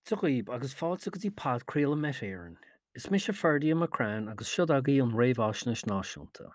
Tugaíb agus fáilte go dtí pád craola met éireann. Is mis sé ferdií a crán agus siod agaí an réomhhaisnes náisiúnta.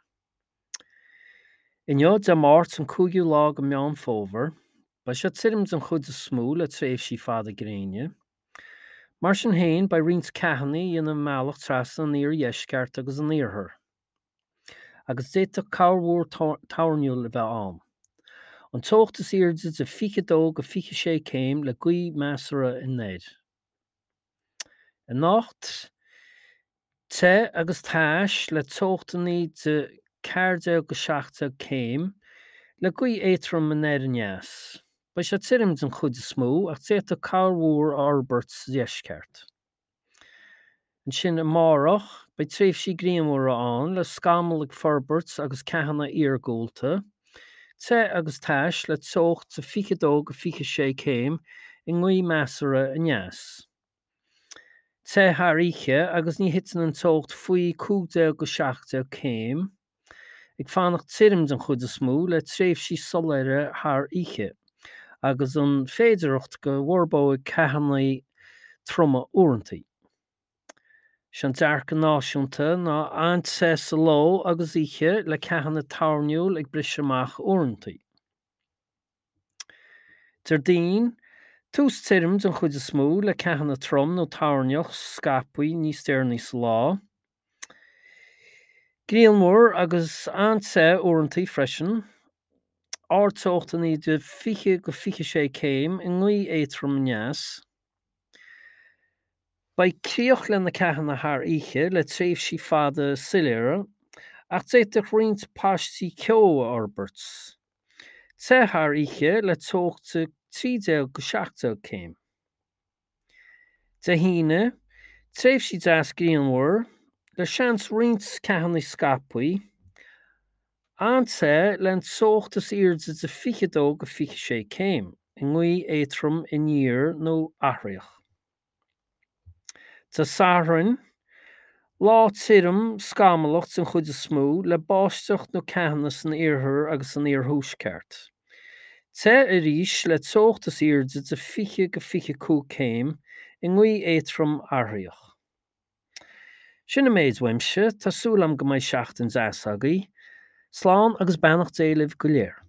I ngeod de máirt an cúgiú lá go meán fómhar, ba sé tims an chud a smú le tréimh sí fada gréine. Mar sin héin ba rint cehannaí ina meach trasna an níor dheisceart agus an níorthir. Agus déta cabhúr táirniúil le bheith am. An tóchttas iirde de fiche dó go fiche sé céim le gaoi measara in néid. In nacht te agus táis le tóchtaní de cairde go seachta céim le gaoi éitrim in néid neas. Ba sé tirim an chud a smú ach déta cabhúr Albert dheisceart. An sin amárach ba tréimh sí gríomhóra an le scamalaigh Forbert agus cehanna iargóilta, te agus táis le tócht sa fiche dó go fiche sé céim i ngaoi measara a neas. Te thríche agus ní hitan an tócht faoi 15 go 16 céim, ag fánach tirim an chud a smú le tréimh sí soléire th ihe, agus an féidireacht go bhforbóigh cehannaí troma uaireantaí. Sean dearca náisiúnta ná aintse sa ló agus ihe le cehanna táirniúil ag bris amach uaireantaí. Dardín, tús tirim an chud a smú le cehanna trom nó táirneoch scapaí níos déirní sa lá. Gríalmór agus aintse uaireantaí freisin, áirtóchtaní de fiche go fiche sé céim i ngaoi éitrim neas. Ba críoch le na cehanna th ihe le tréimh sí fada siléire, ach déiteach roinnt páistí ceo Alberts. Te th ihe le tóchta 13 go 16 céim. De híine, tréimh sí deas gríonmhór le seans roinnt cehannaí scapaí, aintse le an tóchtas iirde de fiche dó go fiche sé céim i ngaoi éitrim i níor nó athraíoch. Tá saithreáin, lá tirim scamalacht an chud a smú le báisteach nó cehanna san iarthar agus an iarthúsceart. Te arís le tóchtas iirde de fiche go fiche 5 céim i ngaoi éitrim athraíoch. Sinna méid weimse tásúlam go mbeidh seachtain deas agaí, slán agus beannacht éileh go léir.